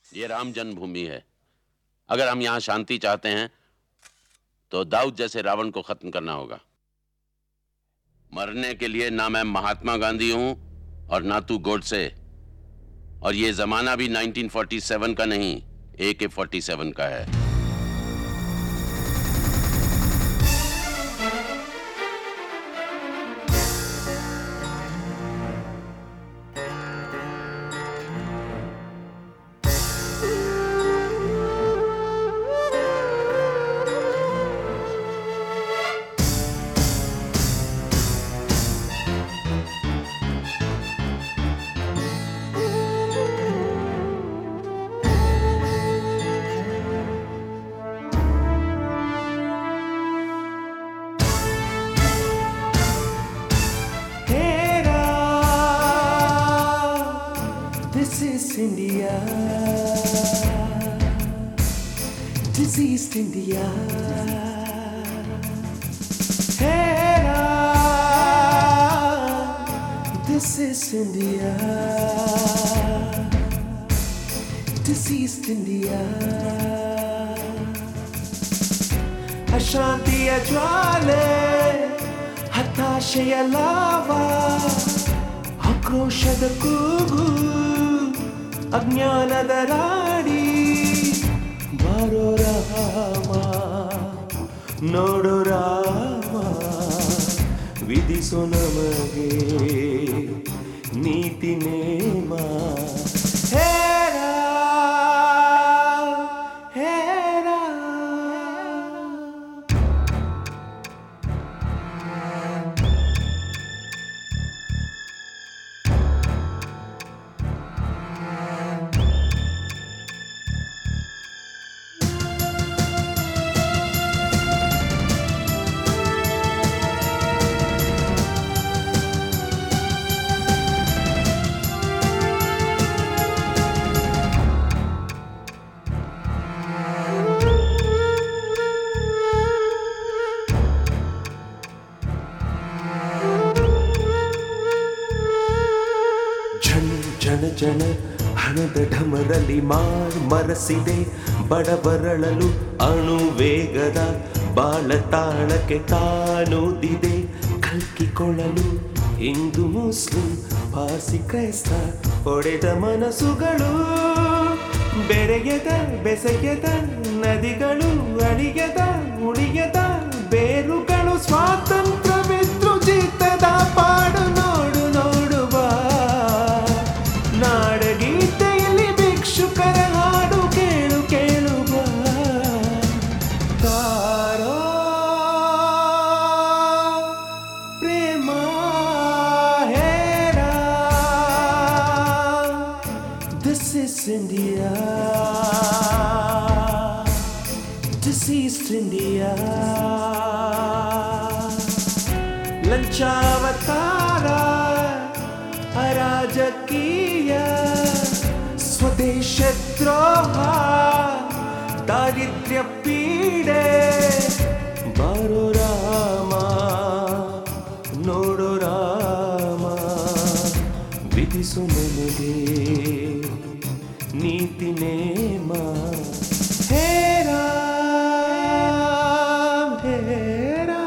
ये राम जन्मभूमि है। अगर हम यहाँ शांति चाहते हैं तो दाऊद जैसे रावण को खत्म करना होगा। मरने के लिए ना मैं महात्मा गांधी हूं और ना तू गोडसे। और ये जमाना भी 1947 का नहीं, AK-47 का है। This is India. This is India. Hey, this is India. This is India. ಅಶಾಂತಿಯ ಜ್ವಾಲೆ, ಹತಾಶೆಯ ಲಾವ, ಆಕ್ರೋಶದ ಕೂಗು, ಅಜ್ಞಾನದ ರಾಡಿ. ಬಾರೋ ರಾಮ, ನೋಡು ರಾಮ, ವಿಧಿಸು ನಮಗೆ ನೀತಿ ನೇಮ. ಜನ ಜನ ಹಣದ ಢಮರಲಿ ಮರಸಿದೆ, ಬಡಬರಳಲು ಅಣುವೇಗದ ಬಾಳ ತಾಳಕ್ಕೆ ತಾನೂದಿದೆ. ಕಲ್ಕಿಕೊಳ್ಳಲು ಹಿಂದೂ ಮುಸ್ಲಿಂ ಪಾರ್ಸಿ ಕ್ರೈಸ್ತ ಹೊಡೆದ ಮನಸ್ಸುಗಳು, ಬೆರೆಯದ ಬೆಸೆಯದ ನದಿಗಳು, ಅಳಿಯದ ಉಳಿಯದ ಬೇರುಗಳು. ಸ್ವಾತಂತ್ರ್ಯವಿದ್ರು ಜೀತದ ಪಾಡು ನೋಡು ನೋಡುವ ನಾಡಗೀತೆಯಲ್ಲಿ ಭಿಕ್ಷುಕರ ಹಾಡು ಕೇಳು ಕೇಳುವ. ತಾರೋ ಪ್ರೇಮ ಹೇರ. This is India. This is India. ಲಂಚಾವತಾರ, ಅರಾಜಕೀಯ, ಸ್ವದೇಶದ್ರೋಹ, ದಾರಿದ್ರ್ಯ ಪೀಡೆ. ಬಾರೋ ರಾಮ, ನೋಡು ರಾಮ, ವಿಧಿಸು ನಮಗೆ ನೀತಿ ನೇಮ. ಹೇ ರಾಮ್, ಹೇ ರಾಮ್.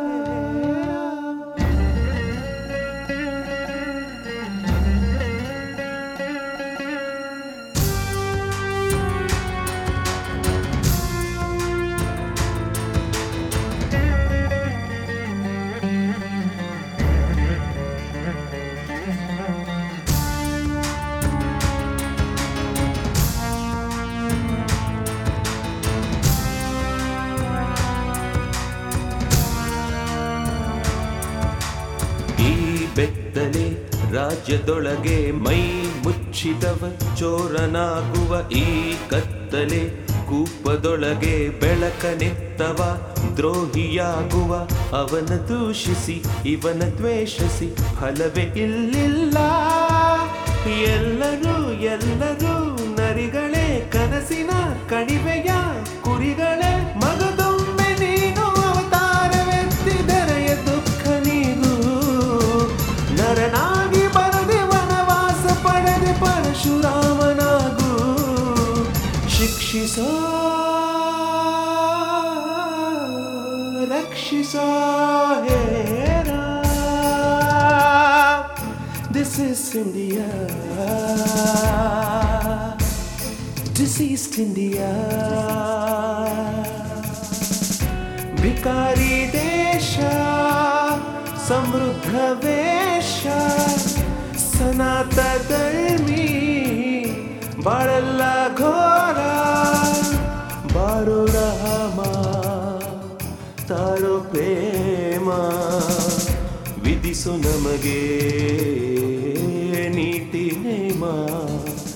ಬೆತ್ತಲೆ ರಾಜ್ಯದೊಳಗೆ ಮೈ ಮುಚ್ಚಿದವ ಚೋರನಾಗುವ ಈ ಕತ್ತಲೆ. ಕೂಪದೊಳಗೆ ಬೆಳಕನೆತ್ತವ ದ್ರೋಹಿಯಾಗುವ ಅವನ ದೂಷಿಸಿ ಇವನ ದ್ವೇಷಿಸಿ ಫಲವೇ ಇಲ್ಲಿಲ್ಲ. ಎಲ್ಲರೂ ಎಲ್ಲರೂ ನರಿಗಳೇ, ಕನಸಿನ ಕಣಿವೆಯ ಕುರಿಗಳೇ. ಮಗದೊಮ್ಮೆ ನೀನು ಅವತಾರವೆತ್ತಿದರೆಯ ದುಃಖ ನೀನು. ನರನಾಗಿ ಬರದೆ ವನವಾಸ ಪಡೆದೆ ಪರಶುರಾಮನಾಗು. ರಕ್ಷಿಸೋ ರಕ್ಷಿಸೋ ಹೇರ this is India this east India ಭಿಕಾರಿ ದೇಶ ಸಮೃದ್ಧ ವೇಷ ಸನಾತಧರ್ಮಿ ಬಾಳೆಲ್ಲ ಘೋರ ಬಾರೋ ರಹಮ ತಾರೋ ಪ್ರೇಮ ವಿಧಿಸು ನಮಗೆ ನೀತಿ ನೇಮ